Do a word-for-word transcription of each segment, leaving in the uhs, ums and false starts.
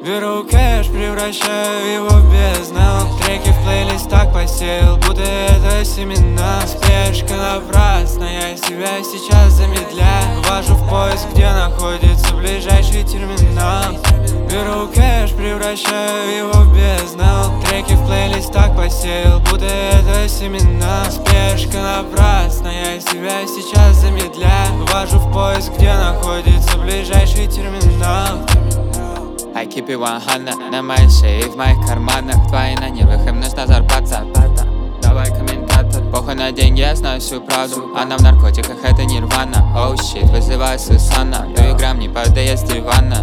Беру кэш, превращаю его в бездну. Треки в плейлист так посеял, будто это семена. Спешка напрасная, я себя сейчас замедляю. Ввожу в поиск, где находится ближайший терминал. Беру кэш, превращаю его в бездну. Треки в плейлист так посеял, будто это семена. Спешка напрасная, я себя сейчас замедляю. Ввожу в поиск, где находится ближайший терминал. I keep it one hundred на моей шее и в моих карманах. Твои на нервах, им нужна зарплата. Давай комментатор. Похуй на деньги, я знаю всю правду. Она в наркотиках, это нирвана. Оу oh, щит, вызывай Сусана. Даю грамм, не падая с дивана.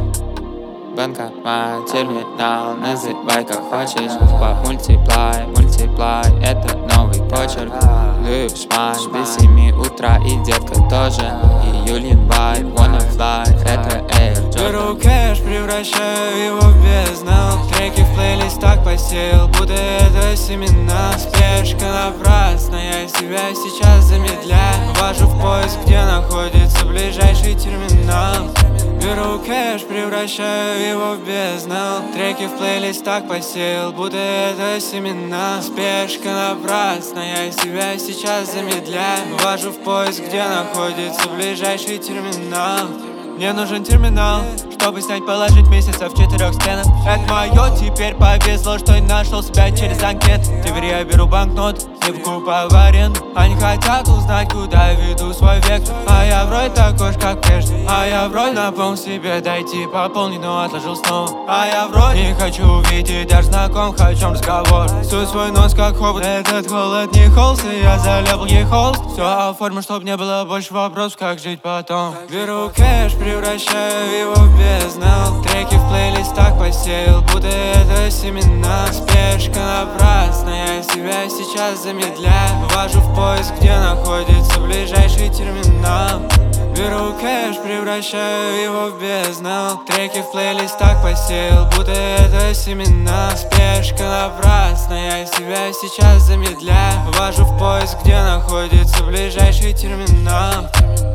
Банкомат, терминал, называй как хочешь. По мультиплай, мультиплай, это новый почерк. Лишь май, без семи утра и детка тоже. Июль, январь, wanna fly, это Air Jordan. Беру кэш, превращаю его в бездну. Треки в плейлист так посеял, будто это семена. Спешка напрасная, я себя сейчас замедляю. Ввожу в поиск, где находится ближайший терминал. Беру кэш, превращаю его в бездну. Треки в плейлист так посеял, будто это семена. Спешка напрасная, я себя сейчас замедляю. Ввожу в поиск, где находится ближайший терминал. Мне нужен терминал, чтобы снять, положить месяца в четырех стенах. Это мое, теперь повезло, что я нашел себя через анкет. Теперь я беру банкнот, сливку поварен. Они хотят узнать, куда веду свой век. А я вроде такой ж, как прежде. А я вроде напомнил себе дойти пополнить, но отложил снова. А я вроде не хочу увидеть даже знаком, хочу разговор. Суй свой нос как хобот, этот холод не холст. И я залепал ей холст. Все оформил, чтоб не было больше вопросов, как жить потом. Беру кэш, превращаю его в бездну. Треки в плейлист так посеял, будто это семена. Спешка напрасная, я себя сейчас замедляю. Ввожу в поиск, где находится ближайший терминал. Беру кэш, превращаю его в бездну. Треки в плейлист так посеял, будто это семена. Спешка напрасная, я себя сейчас замедляю. Ввожу в поиск, где находится ближайший терминал.